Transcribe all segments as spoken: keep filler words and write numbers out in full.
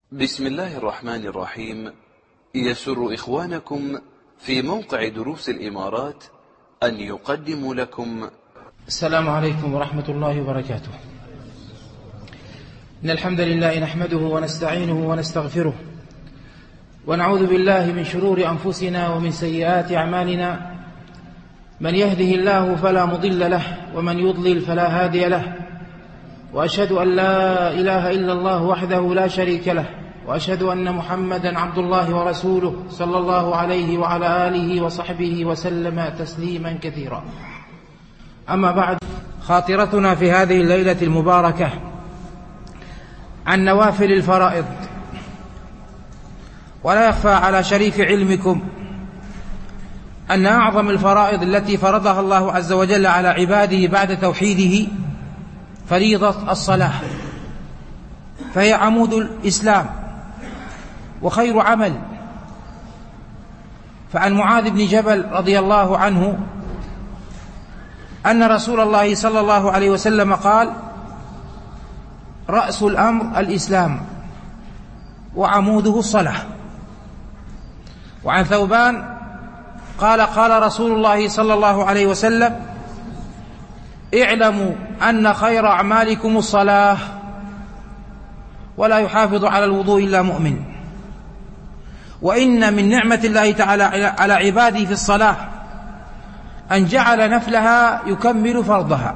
بسم الله الرحمن الرحيم. يسر إخوانكم في موقع دروس الإمارات أن يقدموا لكم السلام عليكم ورحمة الله وبركاته. إن الحمد لله نحمده ونستعينه ونستغفره ونعوذ بالله من شرور أنفسنا ومن سيئات أعمالنا، من يهده الله فلا مضل له ومن يضلل فلا هادي له، وأشهد أن لا إله إلا الله وحده لا شريك له، وأشهد أن محمدا عبد الله ورسوله صلى الله عليه وعلى آله وصحبه وسلم تسليما كثيرا. أما بعد، خاطرتنا في هذه الليلة المباركة عن نوافل الفرائض. ولا يخفى على شريف علمكم أن أعظم الفرائض التي فرضها الله عز وجل على عباده بعد توحيده فريضة الصلاة، فهي عمود الإسلام وخير عمل. فعن معاذ بن جبل رضي الله عنه أن رسول الله صلى الله عليه وسلم قال: رأس الأمر الإسلام وعموده الصلاة. وعن ثوبان قال: قال رسول الله صلى الله عليه وسلم: اعلموا أن خير أعمالكم الصلاة، ولا يحافظ على الوضوء إلا مؤمن. وإن من نعمة الله تعالى على عباده في الصلاة أن جعل نفلها يكمل فرضها،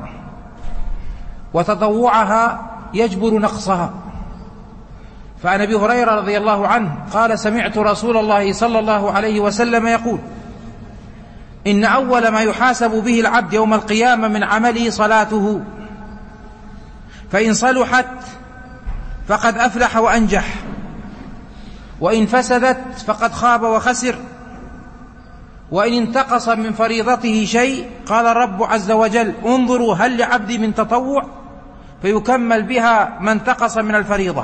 وتطوعها يجبر نقصها. فعن أبي هريرة رضي الله عنه قال: سمعت رسول الله صلى الله عليه وسلم يقول: إن أول ما يحاسب به العبد يوم القيامة من عمله صلاته، فإن صلحت فقد أفلح وأنجح، وإن فسدت فقد خاب وخسر. وإن انتقص من فريضته شيء قال الرب عز وجل: انظروا هل لعبدي من تطوع، فيكمل بها ما انتقص من الفريضة.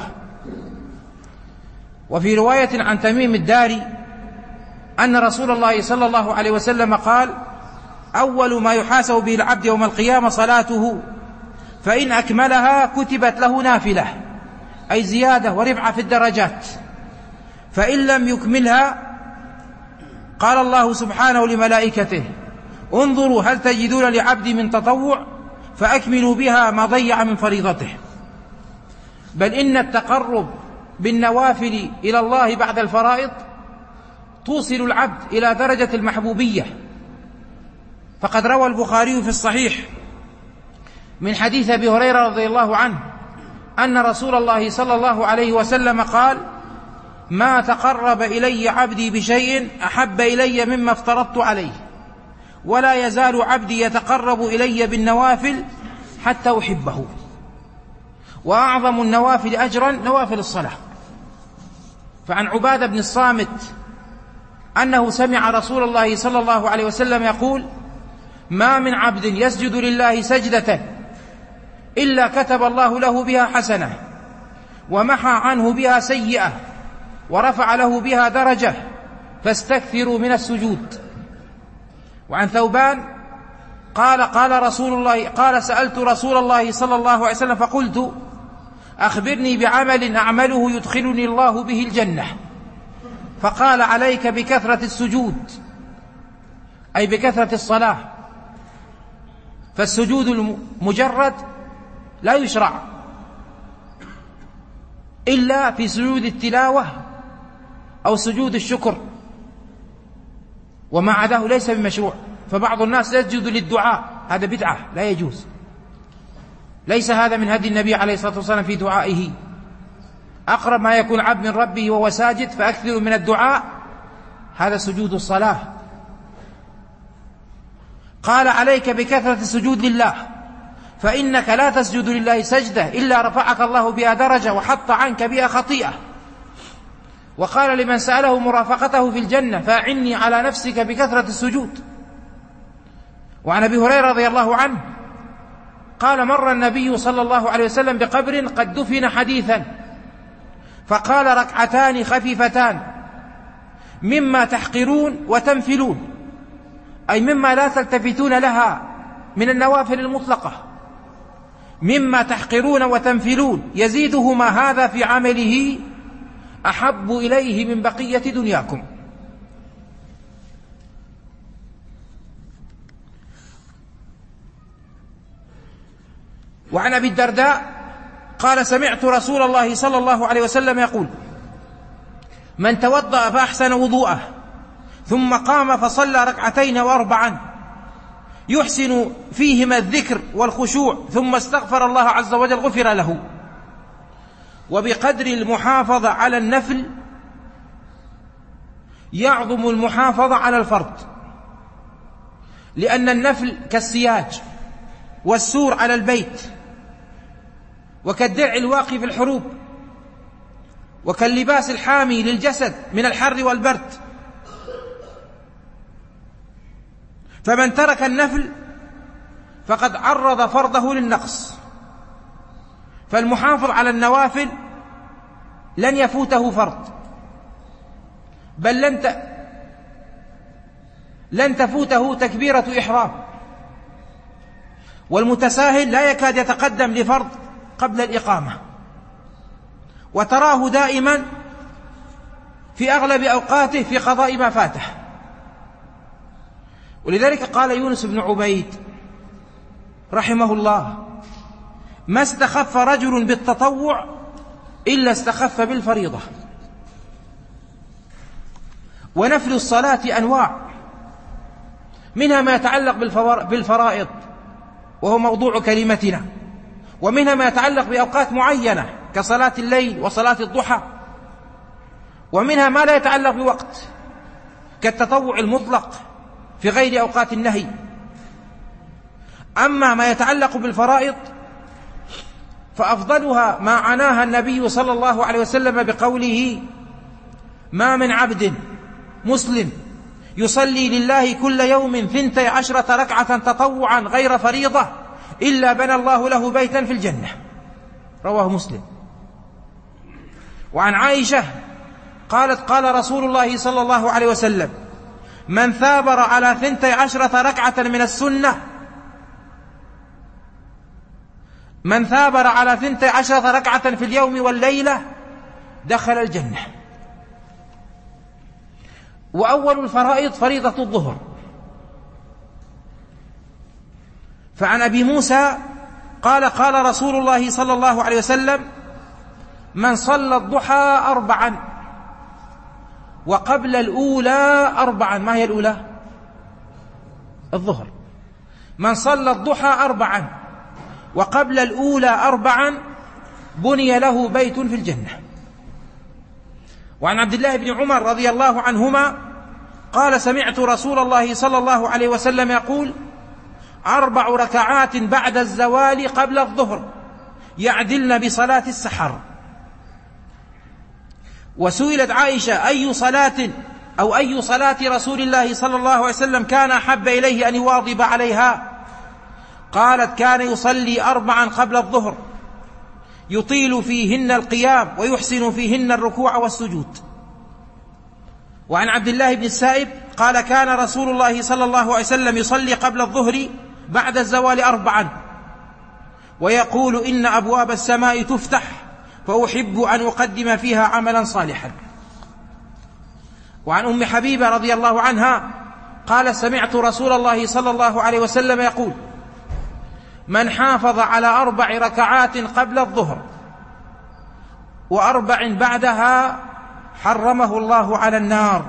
وفي رواية عن تميم الداري أن رسول الله صلى الله عليه وسلم قال: أول ما يحاسب به العبد يوم القيامة صلاته، فإن أكملها كتبت له نافلة، أي زيادة ورفعة في الدرجات. فإن لم يكملها قال الله سبحانه لملائكته: انظروا هل تجدون لعبدي من تطوع، فأكملوا بها ما ضيع من فريضته. بل إن التقرب بالنوافل إلى الله بعد الفرائض توصل العبد إلى درجة المحبوبية. فقد روى البخاري في الصحيح من حديث أبي هريرة رضي الله عنه أن رسول الله صلى الله عليه وسلم قال: ما تقرب إلي عبدي بشيء أحب إلي مما افترضت عليه، ولا يزال عبدي يتقرب إلي بالنوافل حتى أحبه. وأعظم النوافل أجرا نوافل الصلاة. فعن عبادة بن الصامت أنه سمع رسول الله صلى الله عليه وسلم يقول: ما من عبد يسجد لله سجدة إلا كتب الله له بها حسنة، ومحى عنه بها سيئة، ورفع له بها درجة، فاستكثروا من السجود. وعن ثوبان قال: قال رسول الله قال سألت رسول الله صلى الله عليه وسلم فقلت: أخبرني بعمل أعمله يدخلني الله به الجنة. فقال: عليك بكثرة السجود، أي بكثرة الصلاة. فالسجود المجرد لا يشرع إلا في سجود التلاوة أو سجود الشكر، وما عداه ليس بمشروع. فبعض الناس يسجد للدعاء، هذا بدعة لا يجوز، ليس هذا من هدي النبي عليه الصلاة والسلام في دعائه. أقرب ما يكون عبد من ربه وهو ساجد، فأكثر من الدعاء، هذا سجود الصلاة. قال: عليك بكثرة السجود لله، فإنك لا تسجد لله سجدة إلا رفعك الله بها درجة وحط عنك بها خطيئة. وقال لمن سأله مرافقته في الجنة: فأعني على نفسك بكثرة السجود. وعن أبي هريرة رضي الله عنه قال: مر النبي صلى الله عليه وسلم بقبر قد دفن حديثا، فقال: ركعتان خفيفتان مما تحقرون وتنفلون، أي مما لا تلتفتون لها من النوافل المطلقة. مما تحقرون وتنفلون، يزيدهما هذا في عمله أحب إليه من بقية دنياكم. وعن أبي الدرداء قال سمعت رسول الله صلى الله عليه وسلم يقول: من توضأ فأحسن وضوءه ثم قام فصلى ركعتين وأربعا يحسن فيهما الذكر والخشوع ثم استغفر الله عز وجل غفر له. وبقدر المحافظة على النفل يعظم المحافظة على الفرض، لأن النفل كالسياج والسور على البيت، وكالدرع الواقي في الحروب، وكاللباس الحامي للجسد من الحر والبرد. فمن ترك النفل فقد عرض فرضه للنقص، فالمحافظ على النوافل لن يفوته فرض، بل لن ت... لن تفوته تكبيرة إحرام. والمتساهل لا يكاد يتقدم لفرض قبل الإقامة، وتراه دائما في أغلب أوقاته في قضاء ما فاته. ولذلك قال يونس بن عبيد رحمه الله: ما استخف رجل بالتطوع إلا استخف بالفريضة. ونفل الصلاة أنواع، منها ما يتعلق بالفرائض وهو موضوع كلمتنا، ومنها ما يتعلق بأوقات معينة كصلاة الليل وصلاة الضحى، ومنها ما لا يتعلق بوقت كالتطوع المطلق في غير أوقات النهي. أما ما يتعلق بالفرائض فأفضلها ما عناها النبي صلى الله عليه وسلم بقوله: ما من عبد مسلم يصلي لله كل يوم ثنتي عشرة ركعة تطوعا غير فريضة إلا بنى الله له بيتا في الجنة. رواه مسلم. وعن عائشة قالت: قال رسول الله صلى الله عليه وسلم: من ثابر على ثنتي عشرة ركعة من السنة من ثابر على ثنتي عشرة ركعة في اليوم والليلة دخل الجنة. وأول الفرائض فريضة الظهر. فعن أبي موسى قال: قال رسول الله صلى الله عليه وسلم: من صلى الضحى أربعا وقبل الأولى أربعا. ما هي الأولى؟ الظهر. من صلى الضحى أربعا وقبل الأولى أربعا بني له بيت في الجنة. وعن عبد الله بن عمر رضي الله عنهما قال: سمعت رسول الله صلى الله عليه وسلم يقول: أربع ركعات بعد الزوال قبل الظهر يعدلن بصلاة السحر. وسئلت عائشة: أي صلاة أو أي صلاة رسول الله صلى الله عليه وسلم كان أحب إليه أن يواظب عليها؟ قالت: كان يصلي أربعا قبل الظهر يطيل فيهن القيام ويحسن فيهن الركوع والسجود. وعن عبد الله بن السائب قال: كان رسول الله صلى الله عليه وسلم يصلي قبل الظهر بعد الزوال أربعا ويقول: إن أبواب السماء تفتح فأحب أن أقدم فيها عملا صالحا. وعن أم حبيبة رضي الله عنها قال: سمعت رسول الله صلى الله عليه وسلم يقول: من حافظ على أربع ركعات قبل الظهر وأربع بعدها حرمه الله على النار.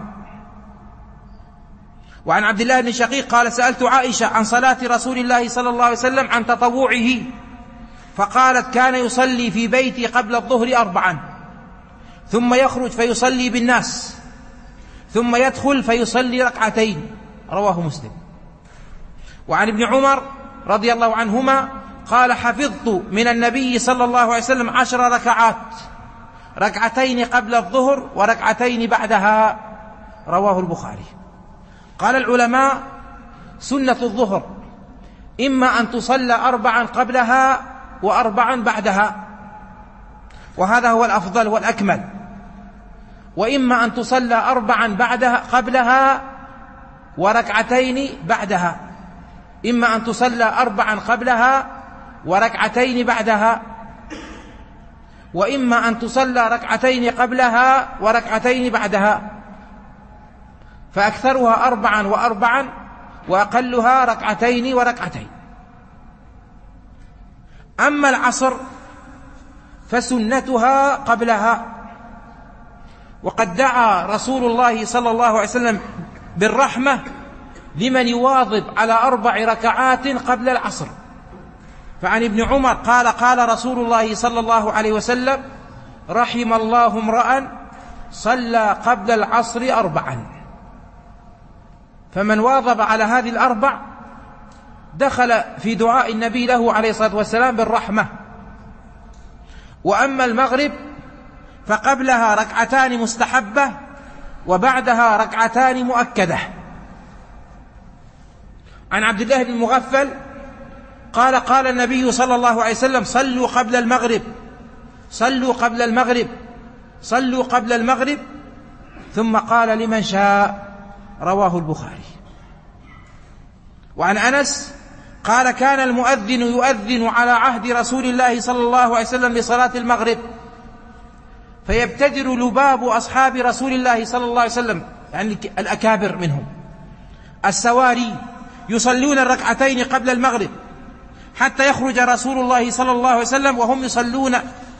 وعن عبد الله بن شقيق قال: سألت عائشة عن صلاة رسول الله صلى الله عليه وسلم عن تطوعه، فقالت: كان يصلي في بيتي قبل الظهر أربعا ثم يخرج فيصلي بالناس ثم يدخل فيصلي ركعتين. رواه مسلم. وعن ابن عمر رضي الله عنهما قال: حفظت من النبي صلى الله عليه وسلم عشر ركعات، ركعتين قبل الظهر وركعتين بعدها. رواه البخاري. قال العلماء: سنة الظهر إما أن تصلى أربعا قبلها وأربعا بعدها، وهذا هو الأفضل والأكمل، وإما أن تصلى أربعا بعدها قبلها وركعتين بعدها، إما أن تصلى أربعا قبلها وركعتين بعدها. وإما أن تصلى ركعتين قبلها وركعتين بعدها، فأكثرها أربعا وأربعا وأقلها ركعتين وركعتين. أما العصر فسنتها قبلها، وقد دعا رسول الله صلى الله عليه وسلم بالرحمة لمن يواظب على أربع ركعات قبل العصر. فعن ابن عمر قال قال رسول الله صلى الله عليه وسلم: رحم الله امرأ صلى قبل العصر أربعا. فمن واظب على هذه الأربع دخل في دعاء النبي له عليه الصلاة والسلام بالرحمة. وأما المغرب فقبلها ركعتان مستحبة وبعدها ركعتان مؤكدة. عن عبد الله بن مغفل قال قال النبي صلى الله عليه وسلم: صلوا قبل المغرب صلوا قبل المغرب صلوا قبل المغرب ثم قال: لمن شاء. رواه البخاري. وعن أنس قال: كان المؤذن يؤذن على عهد رسول الله صلى الله عليه وسلم لصلاة المغرب، فيبتدر لباب أصحاب رسول الله صلى الله عليه وسلم، يعني الأكابر منهم، السواري، يصلون الركعتين قبل المغرب حتى يخرج رسول الله صلى الله عليه وسلم وهم يصلون،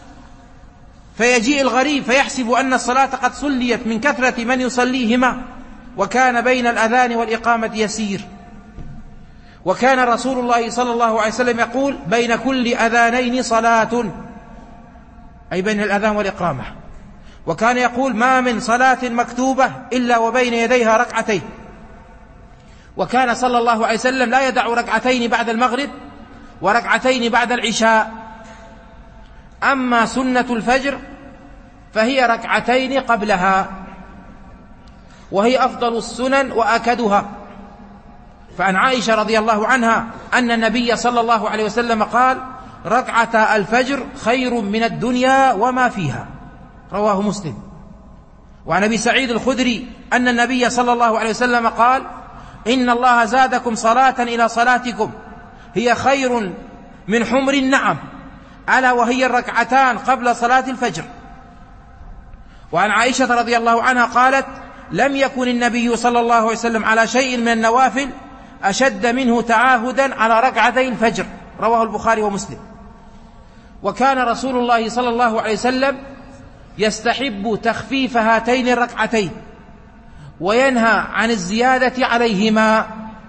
فيجيء الغريب فيحسب أن الصلاة قد صليت من كثرة من يصليهما، وكان بين الأذان والإقامة يسير. وكان رسول الله صلى الله عليه وسلم يقول: بين كل أذانين صلاة، أي بين الأذان والإقامة. وكان يقول: ما من صلاة مكتوبة إلا وبين يديها ركعتين. وكان صلى الله عليه وسلم لا يدع ركعتين بعد المغرب وركعتين بعد العشاء. أما سنة الفجر فهي ركعتين قبلها، وهي أفضل السنن وأكدها. فعن عائشة رضي الله عنها أن النبي صلى الله عليه وسلم قال: ركعتا الفجر خير من الدنيا وما فيها. رواه مسلم. وعن أبي سعيد الخدري أن النبي صلى الله عليه وسلم قال: إن الله زادكم صلاة إلى صلاتكم هي خير من حمر النعم، ألا وهي الركعتان قبل صلاة الفجر. وعن عائشة رضي الله عنها قالت: لم يكن النبي صلى الله عليه وسلم على شيء من النوافل أشد منه تعاهدا على ركعتي الفجر. رواه البخاري ومسلم. وكان رسول الله صلى الله عليه وسلم يستحب تخفيف هاتين الركعتين وينهى عن الزيادة عليهما.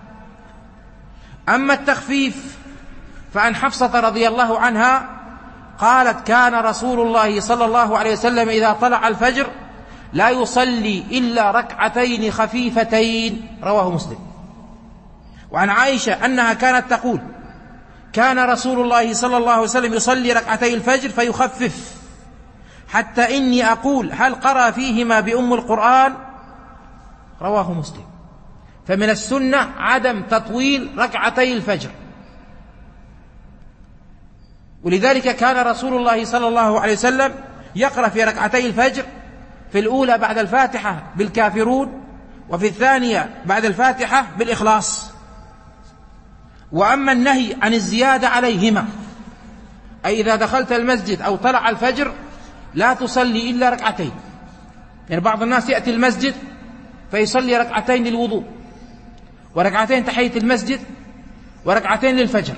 أما التخفيف فعن حفصة رضي الله عنها قالت: كان رسول الله صلى الله عليه وسلم إذا طلع الفجر لا يصلي إلا ركعتين خفيفتين. رواه مسلم. وعن عائشة أنها كانت تقول: كان رسول الله صلى الله عليه وسلم يصلي ركعتي الفجر فيخفف حتى إني أقول: هل قرأ فيهما بأم القرآن؟ رواه مسلم. فمن السنة عدم تطويل ركعتي الفجر، ولذلك كان رسول الله صلى الله عليه وسلم يقرأ في ركعتي الفجر في الأولى بعد الفاتحة بالكافرون، وفي الثانية بعد الفاتحة بالإخلاص. وأما النهي عن الزيادة عليهما، أي إذا دخلت المسجد أو طلع الفجر لا تصلي إلا ركعتين. يعني بعض الناس يأتي المسجد فيصلي ركعتين للوضوء وركعتين تحية المسجد وركعتين للفجر،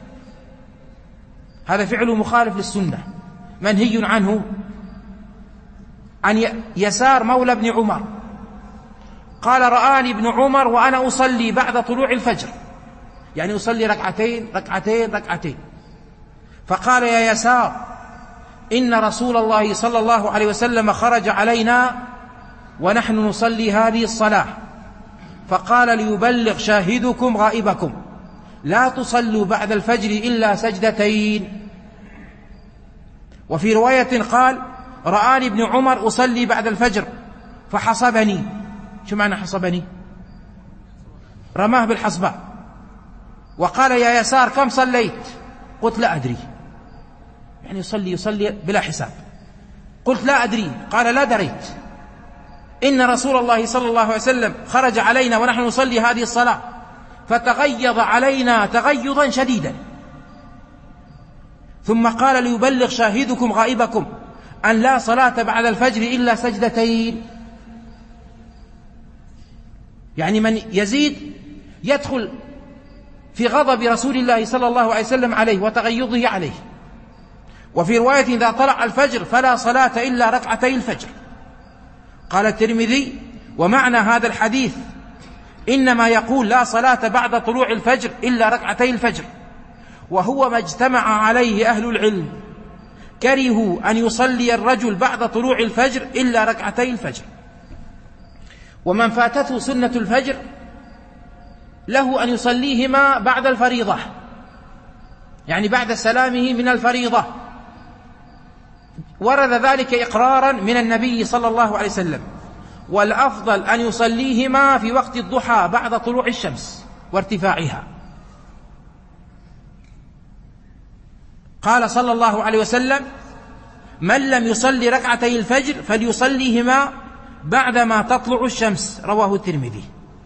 هذا فعل مخالف للسنة منهي عنه. عن يسار مولى ابن عمر قال: رآني ابن عمر وأنا أصلي بعد طلوع الفجر، يعني أصلي ركعتين ركعتين ركعتين، فقال: يا يسار، إن رسول الله صلى الله عليه وسلم خرج علينا ونحن نصلي هذه الصلاة، فقال: ليبلغ شاهدكم غائبكم، لا تصلوا بعد الفجر إلا سجدتين. وفي رواية قال: رآني ابن عمر أصلي بعد الفجر فحصبني. شو معنى حصبني؟ رماه بالحصباء وقال: يا يسار، كم صليت؟ قلت: لا أدري. يعني يصلي يصلي بلا حساب. قلت: لا أدري. قال: لا دريت، إن رسول الله صلى الله عليه وسلم خرج علينا ونحن نصلي هذه الصلاة فتغيظ علينا تغيظا شديدا، ثم قال ليبلغ شاهدكم غائبكم أن لا صلاة بعد الفجر إلا سجدتين. يعني من يزيد يدخل في غضب رسول الله صلى الله عليه وسلم عليه وتغيظه عليه. وفي رواية إذا طلع الفجر فلا صلاة إلا ركعتي الفجر. قال الترمذي: ومعنى هذا الحديث إنما يقول لا صلاة بعد طلوع الفجر إلا ركعتي الفجر، وهو ما اجتمع عليه أهل العلم. كرهوا أن يصلي الرجل بعد طلوع الفجر إلا ركعتي الفجر. ومن فاتته سنة الفجر له أن يصليهما بعد الفريضة، يعني بعد سلامه من الفريضة. ورد ذلك إقرارا من النبي صلى الله عليه وسلم. والأفضل أن يصليهما في وقت الضحى بعد طلوع الشمس وارتفاعها. قال صلى الله عليه وسلم: من لم يصلي ركعتي الفجر فليصليهما بعدما تطلع الشمس. رواه الترمذي.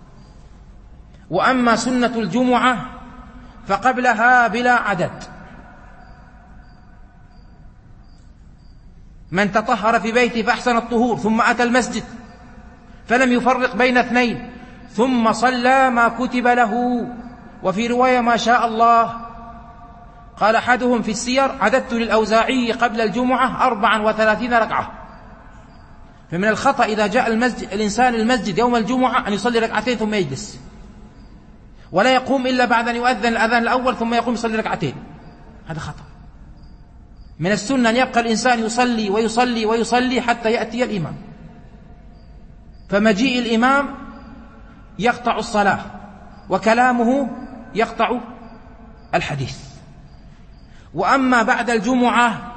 وأما سنة الجمعة فقبلها بلا عدد. من تطهر في بيته فأحسن الطهور ثم أتى المسجد فلم يفرق بين اثنين ثم صلى ما كتب له، وفي رواية ما شاء الله. قال أحدهم في السير: عددت للأوزاعي قبل الجمعة أربعا وثلاثين ركعة. فمن الخطأ إذا جاء المسجد الإنسان المسجد يوم الجمعة أن يصلي ركعتين ثم يجلس، ولا يقوم إلا بعد أن يؤذن الأذان الأول ثم يقوم يصلي ركعتين. هذا خطأ. من السنة أن يبقى الإنسان يصلي ويصلي ويصلي حتى يأتي الإمام، فمجيء الإمام يقطع الصلاة وكلامه يقطع الحديث. وأما بعد الجمعة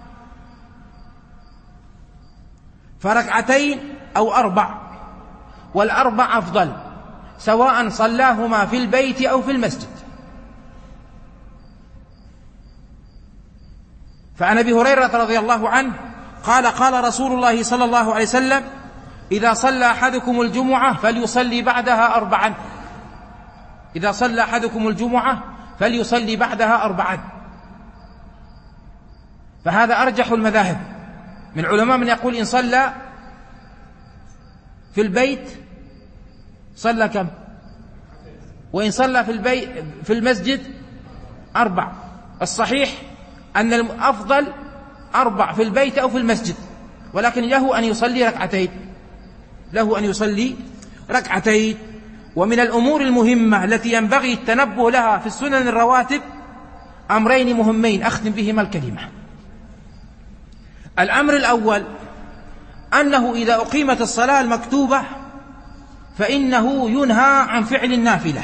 فركعتين أو أربع، والأربع أفضل سواء صلاهما في البيت أو في المسجد. فعن أبي هريرة رضي الله عنه قال: قال رسول الله صلى الله عليه وسلم: إذا صلى أحدكم الجمعة فليصلي بعدها أربعا. إذا صلى أحدكم الجمعة فليصلي بعدها أربعا. فهذا أرجح المذاهب. من العلماء من يقول إن صلى في البيت صلى كم؟ وإن صلى في البيت في المسجد أربع. الصحيح أن الأفضل أربع في البيت أو في المسجد، ولكن له أن يصلي ركعتين، له أن يصلي ركعتين. ومن الأمور المهمة التي ينبغي التنبه لها في السنن الرواتب أمرين مهمين أختم بهما الكلمة. الأمر الأول أنه إذا أقيمت الصلاة المكتوبة فإنه ينهى عن فعل النافلة.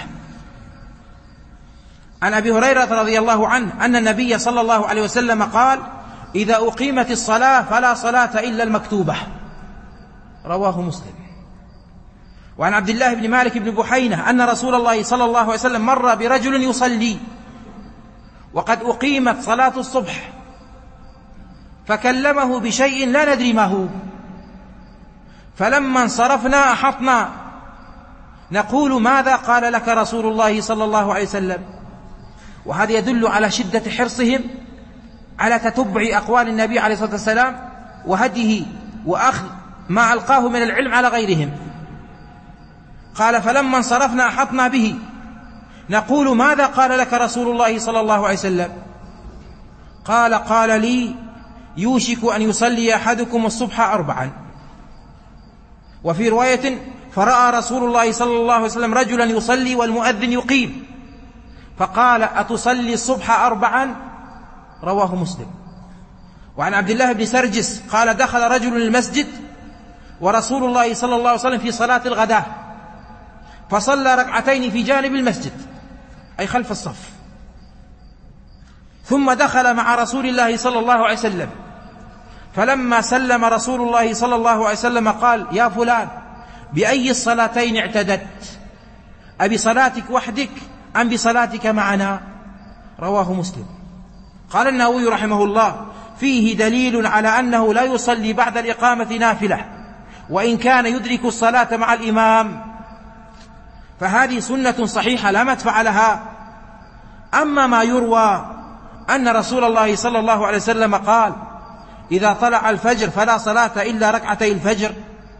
عن أبي هريرة رضي الله عنه أن النبي صلى الله عليه وسلم قال: إذا أقيمت الصلاة فلا صلاة إلا المكتوبة. رواه مسلم. وعن عبد الله بن مالك بن بحينة أن رسول الله صلى الله عليه وسلم مر برجل يصلي وقد أقيمت صلاة الصبح فكلمه بشيء لا ندري ما هو، فلما انصرفنا أحطنا نقول: ماذا قال لك رسول الله صلى الله عليه وسلم؟ وهذا يدل على شدة حرصهم على تتبع أقوال النبي عليه الصلاة والسلام وهديه وأخذ ما ألقاه من العلم على غيرهم. قال: فلما انصرفنا أحطنا به نقول: ماذا قال لك رسول الله صلى الله عليه وسلم؟ قال: قال لي: يوشك أن يصلي أحدكم الصبح أربعا. وفي رواية: فرأى رسول الله صلى الله عليه وسلم رجلا يصلي والمؤذن يقيم فقال: أتصلي الصبح أربعا؟ رواه مسلم. وعن عبد الله بن سرجس قال: دخل رجل المسجد ورسول الله صلى الله عليه وسلم في صلاة الغداء فصلى ركعتين في جانب المسجد أي خلف الصف، ثم دخل مع رسول الله صلى الله عليه وسلم، فلما سلم رسول الله صلى الله عليه وسلم قال: يا فلان، بأي الصلاتين اعتدت؟ أبصلاتك وحدك أم بصلاتك معنا؟ رواه مسلم. قال النووي رحمه الله: فيه دليل على أنه لا يصلي بعد الإقامة نافلة وإن كان يدرك الصلاة مع الإمام، فهذه سنة صحيحة لا مدفع لها. أما ما يروى أن رسول الله صلى الله عليه وسلم قال: إذا طلع الفجر فلا صلاة إلا ركعتي الفجر،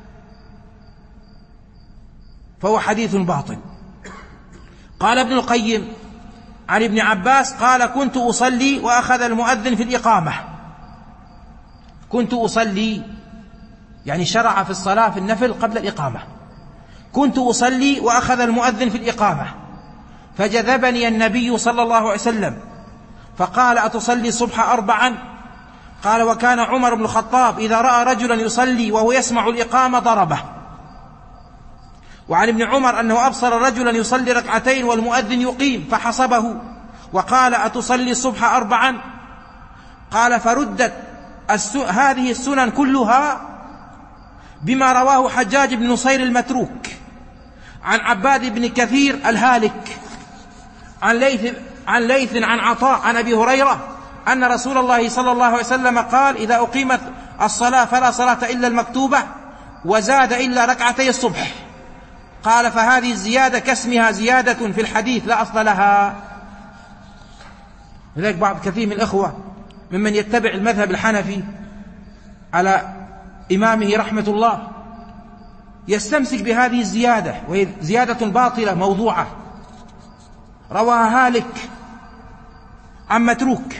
فهو حديث باطل. قال ابن القيم عن ابن عباس قال: كنت أصلي وأخذ المؤذن في الإقامة. كنت أصلي يعني شرع في الصلاة في النفل قبل الإقامة. كنت أصلي وأخذ المؤذن في الإقامة، فجذبني النبي صلى الله عليه وسلم فقال: أتصلي الصبح أربعا؟ قال: وكان عمر بن الخطاب إذا رأى رجلا يصلي وهو يسمع الإقامة ضربه. وعن ابن عمر أنه أبصر رجلا يصلي ركعتين والمؤذن يقيم فحصبه وقال: أتصلي الصبح أربعا؟ قال: فردت هذه السنن كلها بما رواه حجاج بن نصير المتروك عن عباد بن كثير الهالك عن ليث عن ليث عن عطاء عن أبي هريرة أن رسول الله صلى الله عليه وسلم قال: إذا أقيمت الصلاة فلا صلاة إلا المكتوبة، وزاد إلا ركعتي الصبح. قال: فهذه الزيادة كاسمها زيادة في الحديث لا أصل لها. لذلك بعض كثير من الأخوة ممن يتبع المذهب الحنفي على إمامه رحمة الله يستمسك بهذه الزيادة، وهي زيادة باطلة موضوعة رواها هالك عن متروك.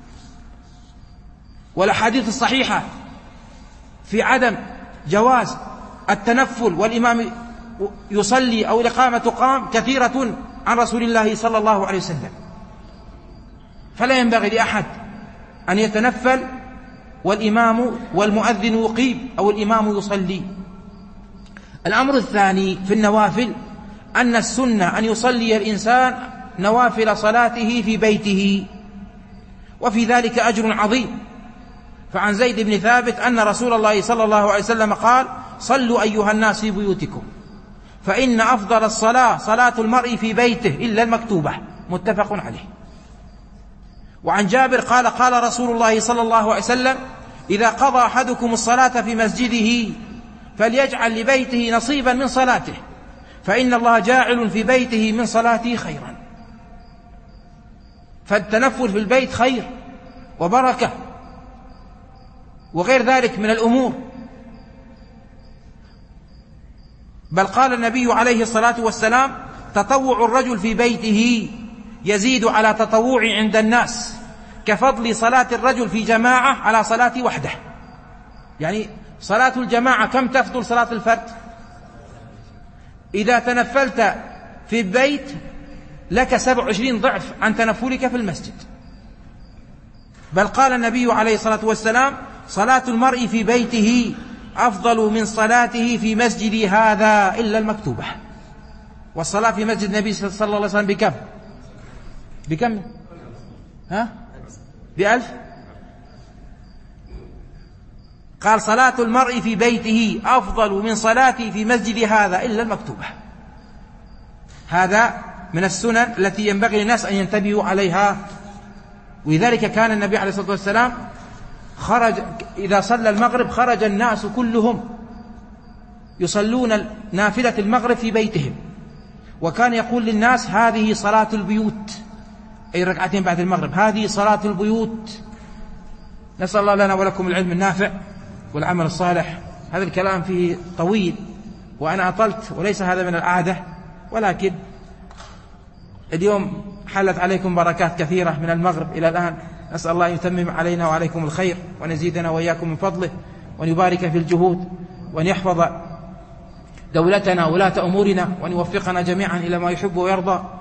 والأحاديث الصحيحة في عدم جواز التنفل والإمام يصلي أو الإقامة تقام كثيرة عن رسول الله صلى الله عليه وسلم، فلا ينبغي لأحد أن يتنفل والإمام والمؤذن يقيم أو الإمام يصلي. الأمر الثاني في النوافل أن السنة أن يصلي الإنسان نوافل صلاته في بيته، وفي ذلك أجر عظيم. فعن زيد بن ثابت أن رسول الله صلى الله عليه وسلم قال: صلوا أيها الناس في بيوتكم، فإن أفضل الصلاة صلاة المرء في بيته إلا المكتوبة، متفق عليه. وعن جابر قال: قال رسول الله صلى الله عليه وسلم: إذا قضى أحدكم الصلاة في مسجده فليجعل لبيته نصيبا من صلاته، فإن الله جاعل في بيته من صلاته خيرا. فالتنفل في البيت خير وبركة وغير ذلك من الأمور. بل قال النبي عليه الصلاة والسلام: تطوع الرجل في بيته يزيد على تطوع عند الناس كفضل صلاة الرجل في جماعة على صلاة وحده. يعني صلاة الجماعة كم تفضل صلاة الفرد؟ إذا تنفلت في البيت لك سبع وعشرين ضعف عن تنفلك في المسجد. بل قال النبي عليه الصلاة والسلام: صلاة المرء في بيته أفضل من صلاته في مسجد هذا إلا المكتوبة. والصلاة في مسجد النبي صلى الله عليه وسلم بكم؟ بكم؟ ها؟ بألف؟ قال: صلاة المرء في بيته أفضل من صلاته في مسجد هذا إلا المكتوبة. هذا من السنن التي ينبغي للناس أن ينتبهوا عليها. ولذلك كان النبي عليه الصلاة والسلام خرج إذا صلى المغرب خرج الناس كلهم يصلون نافلة المغرب في بيتهم، وكان يقول للناس: هذه صلاة البيوت، أي ركعتين بعد المغرب، هذه صلاة البيوت. نسأل الله لنا ولكم العلم النافع والعمل الصالح. هذا الكلام فيه طويل وأنا أطلت وليس هذا من العادة، ولكن اليوم حلت عليكم بركات كثيرة من المغرب إلى الآن. نسأل الله أن يتمم علينا وعليكم الخير وأن يزيدنا وإياكم من فضله وأن يبارك في الجهود وأن يحفظ دولتنا ولاة أمورنا وأن يوفقنا جميعا إلى ما يحب ويرضى.